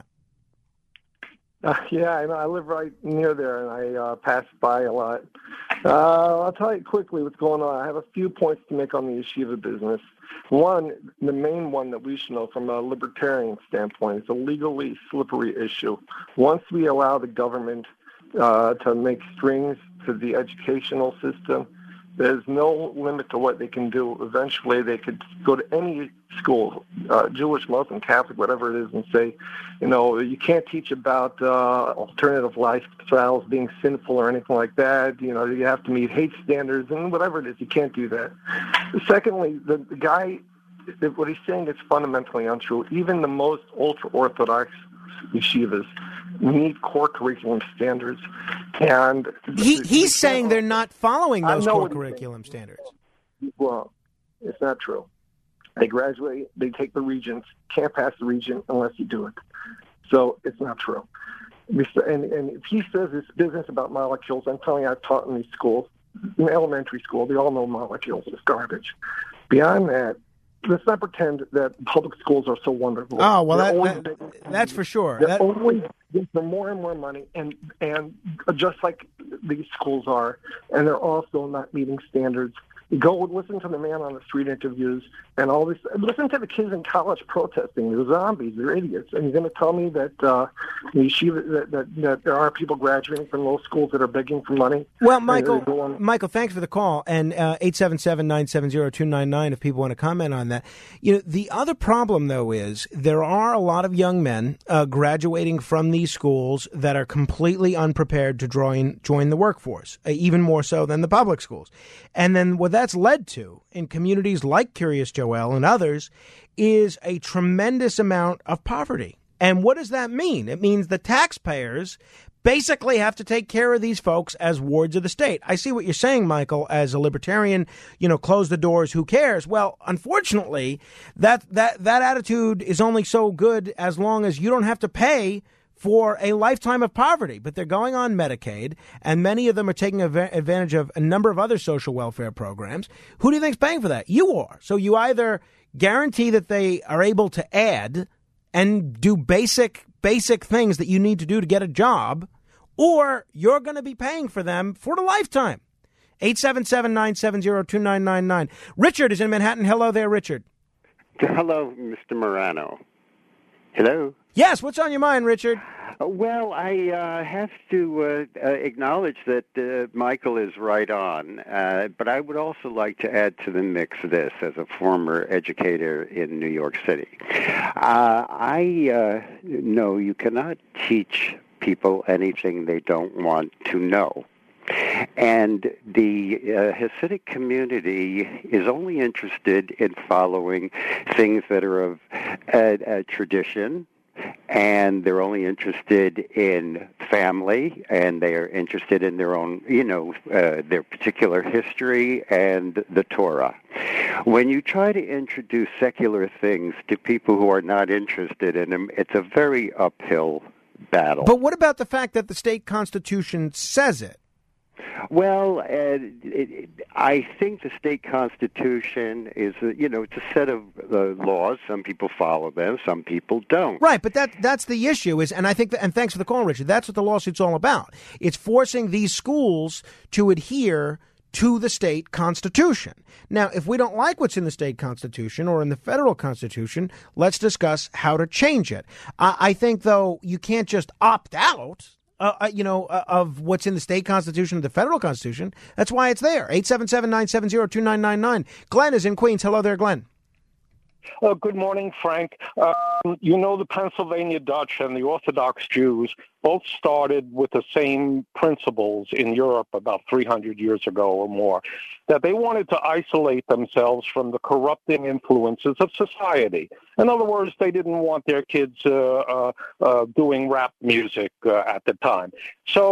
Yeah, I live right near there, and I pass by a lot. I'll tell you quickly what's going on. I have a few points to make on the yeshiva business. One, the main one that we should know from a libertarian standpoint, is a legally slippery issue. Once we allow the government to make strings to the educational system, there's no limit to what they can do. Eventually, they could go to any school, Jewish, Muslim, Catholic, whatever it is, and say, you can't teach about alternative lifestyles being sinful or anything like that. You have to meet hate standards and whatever it is. You can't do that. Secondly, the guy, what he's saying is fundamentally untrue. Even the most ultra-Orthodox yeshivas need core curriculum standards, and he's saying they're not following those core curriculum standards. Well, it's not true. They graduate, they take the regents, can't pass the regent unless you do it. So it's not true. And if he says it's business about molecules, I'm telling you, I've taught in these schools, in elementary school, they all know molecules is garbage. Beyond that, let's not pretend that public schools are so wonderful. Oh, well, that's for sure. They're always getting for more and more money, and just like these schools are, and they're also not meeting standards. You go listen to the man on the street interviews and all this. Listen to the kids in college protesting. They're zombies. They're idiots. And you're going to tell me that yeshiva, that there are people graduating from those schools that are begging for money? Well, Michael, thanks for the call. And 877-970-299 if people want to comment on that. The other problem, though, is there are a lot of young men graduating from these schools that are completely unprepared to join the workforce, even more so than the public schools. And then what that's led to in communities like Curious Joel and others is a tremendous amount of poverty. And what does that mean? It means the taxpayers basically have to take care of these folks as wards of the state. I see what you're saying, Michael, as a libertarian, close the doors, who cares? Well, unfortunately, that attitude is only so good as long as you don't have to pay for a lifetime of poverty. But they're going on Medicaid, and many of them are taking advantage of a number of other social welfare programs. Who do you think is paying for that? You are. So you either guarantee that they are able to add and do basic things that you need to do to get a job, or you're going to be paying for them for the lifetime. 877-970-2999. Richard is in Manhattan. Hello there, Richard. Hello, Mr. Morano. Hello. Yes, what's on your mind, Richard? Well, I have to acknowledge that Michael is right on, but I would also like to add to the mix this as a former educator in New York City. I know you cannot teach people anything they don't want to know. And the Hasidic community is only interested in following things that are of tradition, and they're only interested in family, and they are interested in their own, their particular history and the Torah. When you try to introduce secular things to people who are not interested in them, it's a very uphill battle. But what about the fact that the state constitution says it? Well, I think the state constitution is, it's a set of laws. Some people follow them, some people don't. Right, but that's the issue is, and I think, and thanks for the call, Richard. That's what the lawsuit's all about. It's forcing these schools to adhere to the state constitution. Now, if we don't like what's in the state constitution or in the federal constitution, let's discuss how to change it. I think, though, you can't just opt out of what's in the state constitution or the federal constitution. That's why it's there. 877-970-2999. Glenn is in Queens. Hello there, Glenn. Good morning, Frank. The Pennsylvania Dutch and the Orthodox Jews both started with the same principles in Europe about 300 years ago or more, that they wanted to isolate themselves from the corrupting influences of society. In other words, they didn't want their kids doing rap music at the time. So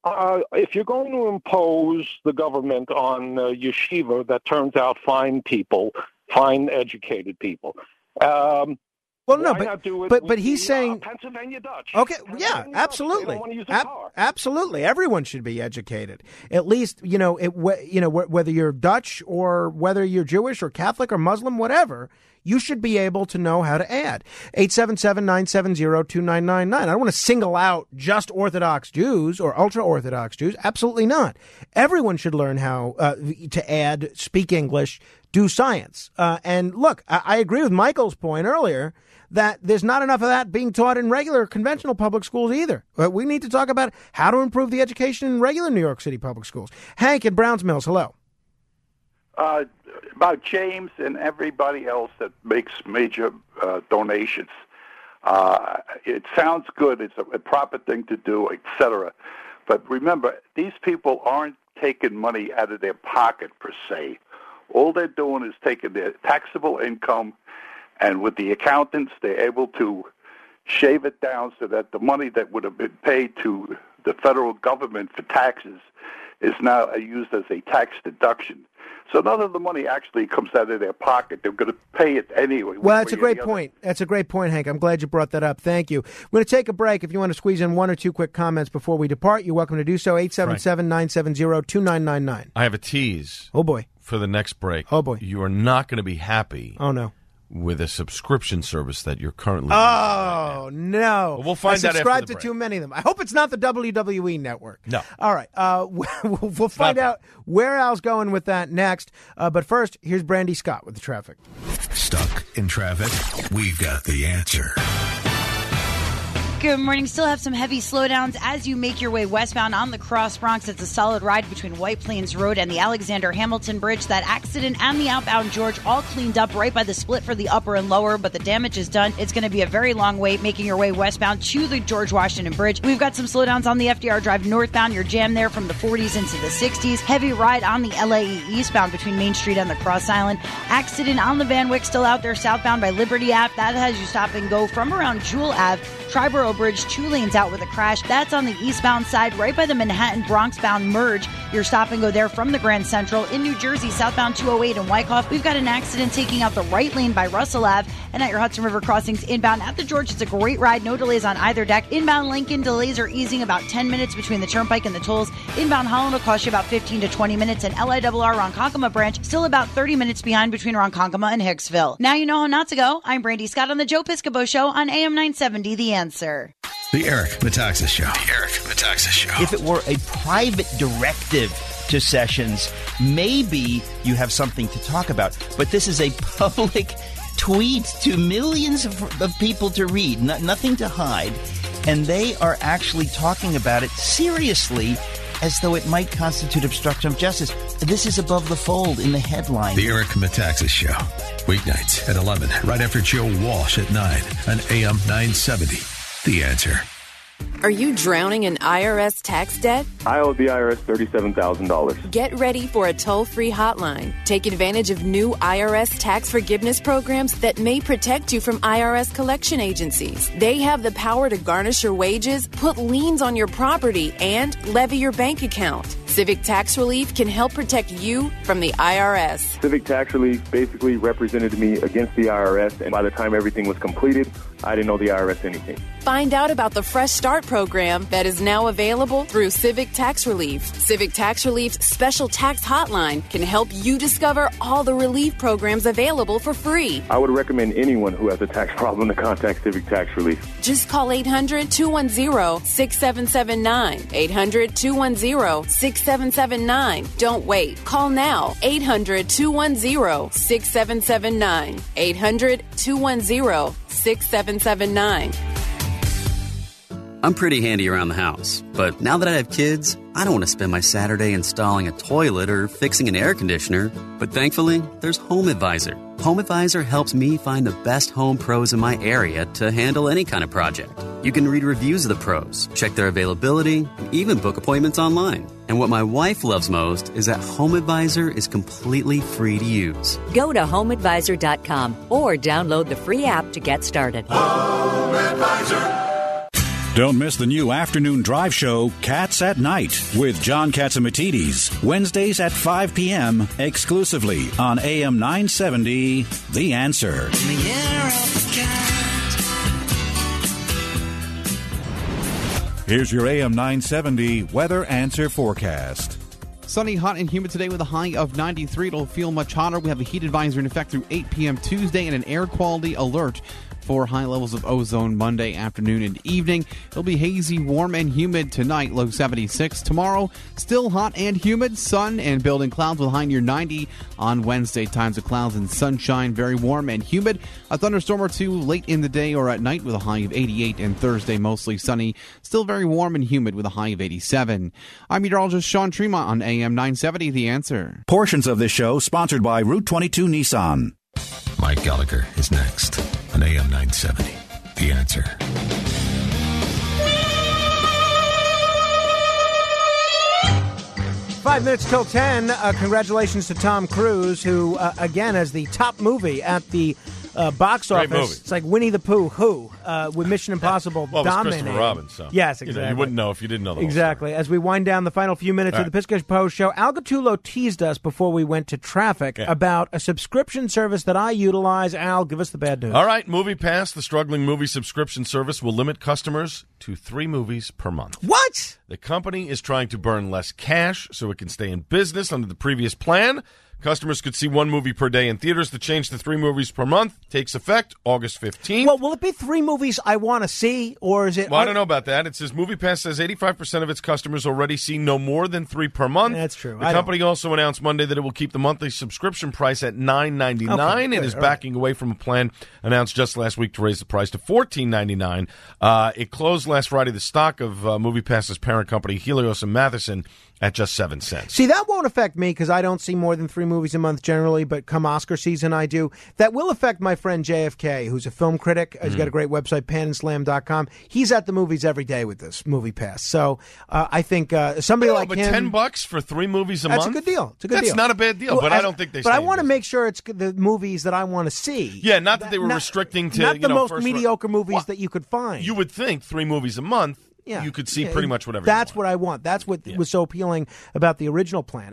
if you're going to impose the government on yeshiva that turns out fine educated people, well, no, why not do it but he's saying Pennsylvania Dutch. Okay, yeah, absolutely, They don't want to use a car. Absolutely. Everyone should be educated. At least, whether you're Dutch or whether you're Jewish or Catholic or Muslim, whatever, you should be able to know how to add. 877-970-2999. I don't want to single out just Orthodox Jews or ultra-Orthodox Jews. Absolutely not. Everyone should learn how to add, speak English, do science. And look, I agree with Michael's point earlier that there's not enough of that being taught in regular conventional public schools either. We need to talk about how to improve the education in regular New York City public schools. Hank in Browns Mills, hello. About James and everybody else that makes major donations. It sounds good. It's a proper thing to do, etc. But remember, these people aren't taking money out of their pocket per se. All they're doing is taking their taxable income, and with the accountants, they're able to shave it down so that the money that would have been paid to the federal government for taxes is now used as a tax deduction. So none of the money actually comes out of their pocket. They're going to pay it anyway. Well, that's a great point. That's a great point, Hank. I'm glad you brought that up. Thank you. We're going to take a break. If you want to squeeze in one or two quick comments before we depart, you're welcome to do so. 877-970-2999. I have a tease. Oh, boy. For the next break. Oh, boy. You are not going to be happy. Oh, no. With a subscription service that you're currently using right no. Well, we'll find I out after subscribe the to break. too many of them. I hope it's not the WWE network. No. All right. We'll find out where Al's going with that next. But first, here's Brandy Scott with the traffic. Stuck in traffic? We've got the answer. Good morning. Still have some heavy slowdowns as you make your way westbound on the Cross Bronx. It's a solid ride between White Plains Road and the Alexander Hamilton Bridge. That accident and the outbound George all cleaned up right by the split for the upper and lower, but the damage is done. It's going to be a very long wait making your way westbound to the George Washington Bridge. We've got some slowdowns on the FDR Drive northbound. You're jammed there from the 40s into the 60s. Heavy ride on the LAE eastbound between Main Street and the Cross Island. Accident on the Van Wyck still out there southbound by Liberty Ave. That has you stop and go from around Jewel Ave. Triborough Bridge, 2 lanes out with a crash. That's on the eastbound side, right by the Manhattan Bronx-bound merge. Your stop and go there from the Grand Central. In New Jersey, southbound 208 in Wyckoff, we've got an accident taking out the right lane by Russell Ave. And at your Hudson River crossings inbound at the George, it's a great ride. No delays on either deck. Inbound Lincoln, delays are easing about 10 minutes between the Turnpike and the tolls. Inbound Holland will cost you about 15 to 20 minutes. And LIRR Ronkonkoma branch, still about 30 minutes behind between Ronkonkoma and Hicksville. Now you know how not to go. I'm Brandy Scott on the Joe Piscopo Show on AM 970, The Answer. The Eric Metaxas Show. The Eric Metaxas Show. If it were a private directive to Sessions, maybe you have something to talk about. But this is a public tweet to millions of people to read, nothing to hide. And they are actually talking about it seriously as though it might constitute obstruction of justice. This is above the fold in the headline. The Eric Metaxas Show. Weeknights at 11, right after Joe Walsh at 9 on AM 970. The Answer. Are you drowning in IRS tax debt? I owe the IRS $37,000. Get ready for a toll-free hotline. Take advantage of new IRS tax forgiveness programs that may protect you from IRS collection agencies. They have the power to garnish your wages, put liens on your property, and levy your bank account. Civic Tax Relief can help protect you from the IRS. Civic Tax Relief basically represented me against the IRS, and by the time everything was completed, I didn't owe the IRS anything. Find out about the Fresh Start program that is now available through Civic Tax Relief. Civic Tax Relief's special tax hotline can help you discover all the relief programs available for free. I would recommend anyone who has a tax problem to contact Civic Tax Relief. Just call 800-210-6779. 800-210-6779. Don't wait. Call now. 800-210-6779. 800-210-6779. I'm pretty handy around the house, but now that I have kids, I don't want to spend my Saturday installing a toilet or fixing an air conditioner. But thankfully, there's HomeAdvisor. HomeAdvisor helps me find the best home pros in my area to handle any kind of project. You can read reviews of the pros, check their availability, and even book appointments online. And what my wife loves most is that HomeAdvisor is completely free to use. Go to HomeAdvisor.com or download the free app to get started. HomeAdvisor. Don't miss the new afternoon drive show, Cats at Night, with John Catsimatidis, Wednesdays at 5 p.m., exclusively on AM 970, The Answer. Here's your AM 970 Weather Answer forecast. Sunny, hot, and humid today with a high of 93. It'll feel much hotter. We have a heat advisory in effect through 8 p.m. Tuesday and an air quality alert for high levels of ozone Monday afternoon and evening. It'll be hazy, warm, and humid tonight, low 76. Tomorrow, still hot and humid, sun and building clouds with a high near 90. On Wednesday, times of clouds and sunshine, very warm and humid. A thunderstorm or two late in the day or at night with a high of 88. And Thursday, mostly sunny, still very warm and humid with a high of 87. I'm meteorologist Sean Tremont on AM 970, The Answer. Portions of this show sponsored by Route 22 Nissan. Mike Gallagher is next on AM 970. The Answer. Five minutes till 10. Congratulations to Tom Cruise, who, again, has the top movie at the box Great office. movie. It's like Winnie the Pooh, with Mission Impossible Well, it was dominating. Christopher Robin, so Yes, exactly. You wouldn't know if you didn't know the whole Exactly. As we wind down the final few minutes of the Piscatch Post Show, Al Gattullo teased us before we went to traffic about a subscription service that I utilize. Al, give us the bad news. All right, MoviePass, the struggling movie subscription service, will limit customers to 3 movies per month. What? The company is trying to burn less cash so it can stay in business. Under the previous plan, customers could see 1 movie per day in theaters. The change to 3 movies per month takes effect August 15th. Well, will it be 3 movies I want to see, or is it... Well, I don't know about that. It says MoviePass says 85% of its customers already see no more than 3 per month. That's true. The company also announced Monday that it will keep the monthly subscription price at $9.99 and is backing away from a plan announced just last week to raise the price to $14.99. It closed last Friday. The stock of MoviePass's parent company, Helios and Matheson, at just 7 cents. See, that won't affect me because I don't see more than 3 movies a month generally, but come Oscar season I do. That will affect my friend JFK, who's a film critic. He's got a great website, panandslam.com. He's at the movies every day with this MoviePass. So I think somebody like but him... $10 for 3 movies a that's month? a good deal. It's a good deal. That's not a bad deal, but I don't think they But I stay want to in make sure it's the movies that I want to see. Yeah, not that they were restricting to... Not the most first mediocre movies that you could find. You would think 3 movies a month, you could see pretty much whatever That's what I want. That's what was so appealing about the original plan.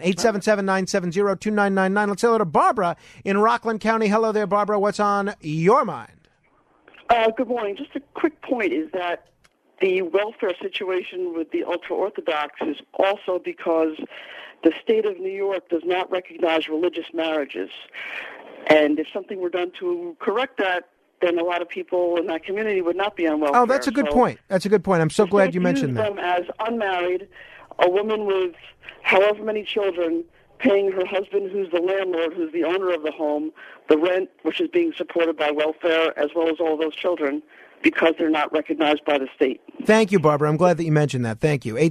877-970-2999. Let's say hello to Barbara in Rockland County. Hello there, Barbara. What's on your mind? Good morning. Just a quick point is that the welfare situation with the ultra-Orthodox is also because the state of New York does not recognize religious marriages. And if something were done to correct that, then a lot of people in that community would not be on welfare. Oh, that's a good point. That's a good point. I'm so glad you mentioned that. Them as unmarried, a woman with however many children paying her husband, who's the landlord, who's the owner of the home, the rent, which is being supported by welfare, as well as all those children, because they're not recognized by the state. Thank you, Barbara. I'm glad that you mentioned that. Thank you.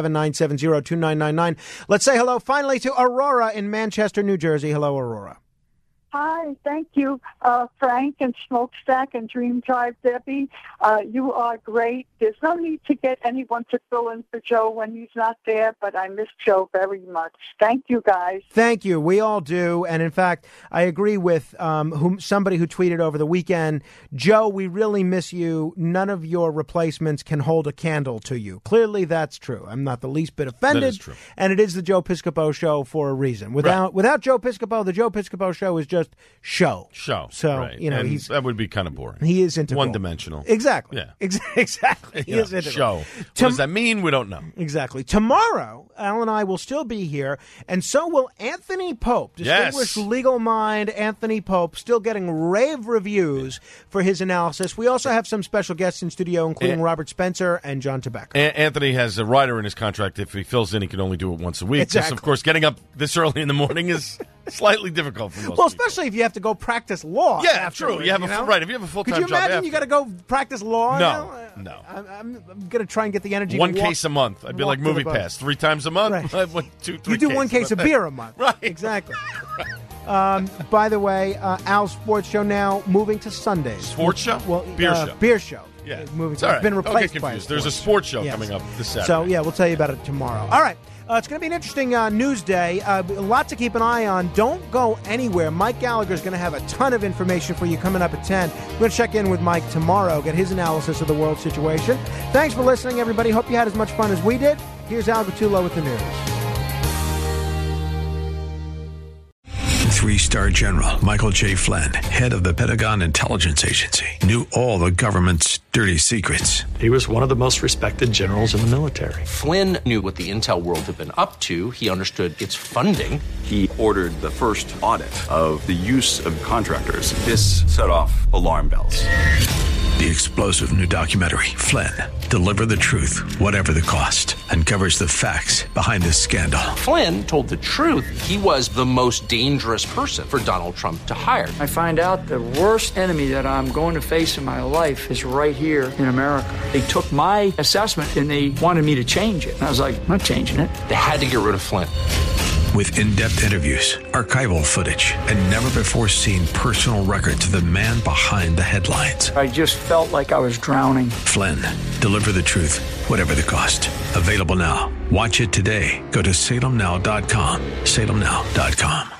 877-970-2999. Let's say hello finally to Aurora in Manchester, New Jersey. Hello, Aurora. Hi, thank you, Frank and Smokestack and Dream Drive Debbie. You are great. There's no need to get anyone to fill in for Joe when he's not there, but I miss Joe very much. Thank you, guys. Thank you. We all do. And in fact, I agree with somebody who tweeted over the weekend, Joe, we really miss you. None of your replacements can hold a candle to you. Clearly, that's true. I'm not the least bit offended. That is true. And it is the Joe Piscopo Show for a reason. Without Joe Piscopo, the Joe Piscopo Show is just show. So, right. And that would be kind of boring. He is integral. One-dimensional. Exactly. Yeah. Exactly. He is integral. Show. What does that mean? We don't know. Exactly. Tomorrow, Al and I will still be here, and so will Anthony Pope. Distinguished legal mind Anthony Pope, still getting rave reviews for his analysis. We also have some special guests in studio, including Robert Spencer and John Tobacco. Anthony has a rider in his contract. If he fills in, he can only do it once a week. Exactly. Of course, getting up this early in the morning is slightly difficult for most Well, people. especially if you have to go practice law. Yeah, afterwards, true. You have right. If you have a full-time Could you job imagine you got to go practice law? No. I'm going to try and get the energy. One to walk, case a month. I'd be like walk to the MoviePass. 3 times a month. Right. 2, 3 You do one case cases. of beer a month. Right. Exactly. By the way, Al's sports show now moving to Sundays. Sports show? Well, Beer show. Beer show. Yeah. Moving It's all right. It's been Don't get replaced by confused. There's a sports show Yes. coming up this Saturday. So, yeah, we'll tell you about it tomorrow. All right. It's going to be an interesting news day. A lot to keep an eye on. Don't go anywhere. Mike Gallagher is going to have a ton of information for you coming up at 10. We're going to check in with Mike tomorrow, get his analysis of the world situation. Thanks for listening, everybody. Hope you had as much fun as we did. Here's Al Gattullo with the news. 3-star General Michael J. Flynn, head of the Pentagon Intelligence Agency, knew all the government's dirty secrets. He was one of the most respected generals in the military. Flynn knew what the intel world had been up to. He understood its funding. He ordered the first audit of the use of contractors. This set off alarm bells. The explosive new documentary, Flynn, Deliver the Truth, Whatever the Cost, uncovers the facts behind this scandal. Flynn told the truth. He was the most dangerous person for Donald Trump to hire. I find out the worst enemy that I'm going to face in my life is right here in America. They took my assessment and they wanted me to change it. And I was like, I'm not changing it. They had to get rid of Flynn. With in-depth interviews, archival footage, and never-before-seen personal records of the man behind the headlines. I just felt like I was drowning. Flynn, Deliver the Truth, Whatever the Cost. Available now. Watch it today. Go to salemnow.com. salemnow.com.